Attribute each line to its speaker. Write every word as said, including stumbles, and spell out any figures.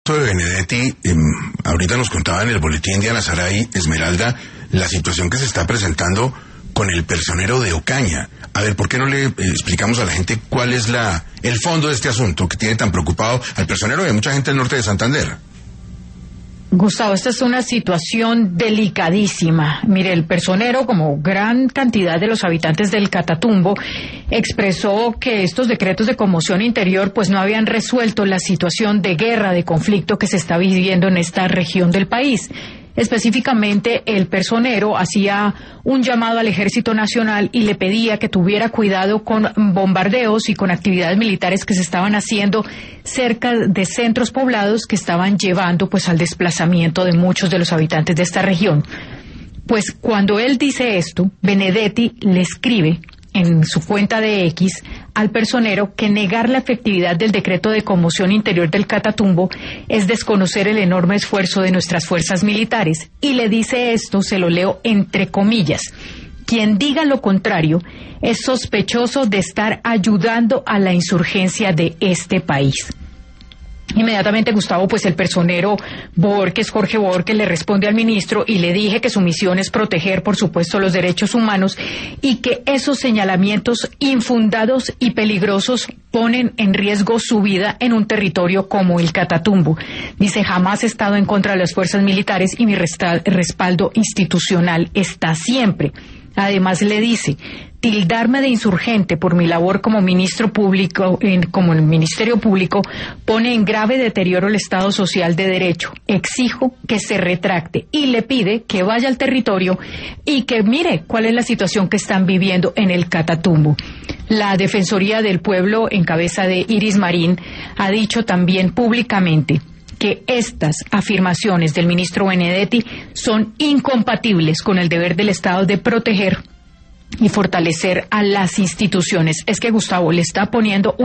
Speaker 1: De Benedetti, eh, ahorita nos contaba en el boletín de Ana Saray, Esmeralda, la situación que se está presentando con el personero de Ocaña. A ver, ¿por qué no le eh, explicamos a la gente cuál es la el fondo de este asunto que tiene tan preocupado al personero y a mucha gente del norte de Santander?
Speaker 2: Gustavo, esta es una situación delicadísima. Mire, el personero, como gran cantidad de los habitantes del Catatumbo, expresó que estos decretos de conmoción interior pues no habían resuelto la situación de guerra, de conflicto que se está viviendo en esta región del país. Específicamente, el personero hacía un llamado al Ejército Nacional y le pedía que tuviera cuidado con bombardeos y con actividades militares que se estaban haciendo cerca de centros poblados que estaban llevando pues al desplazamiento de muchos de los habitantes de esta región. Pues cuando él dice esto, Benedetti le escribe en su cuenta de X al personero que negar la efectividad del decreto de conmoción interior del Catatumbo es desconocer el enorme esfuerzo de nuestras fuerzas militares. Y le dice esto, se lo leo entre comillas: quien diga lo contrario es sospechoso de estar ayudando a la insurgencia de este país. Inmediatamente, Gustavo, pues el personero Borges, Jorge Borges, le responde al ministro y le dije que su misión es proteger, por supuesto, los derechos humanos y que esos señalamientos infundados y peligrosos ponen en riesgo su vida en un territorio como el Catatumbo. Dice, jamás he estado en contra de las fuerzas militares y mi respaldo institucional está siempre. Además le dice, tildarme de insurgente por mi labor como ministro público, en, como en el Ministerio Público, pone en grave deterioro el Estado Social de Derecho. Exijo que se retracte y le pide que vaya al territorio y que mire cuál es la situación que están viviendo en el Catatumbo. La Defensoría del Pueblo, en cabeza de Iris Marín, ha dicho también públicamente que estas afirmaciones del ministro Benedetti son incompatibles con el deber del Estado de proteger y fortalecer a las instituciones. Es que Gustavo le está poniendo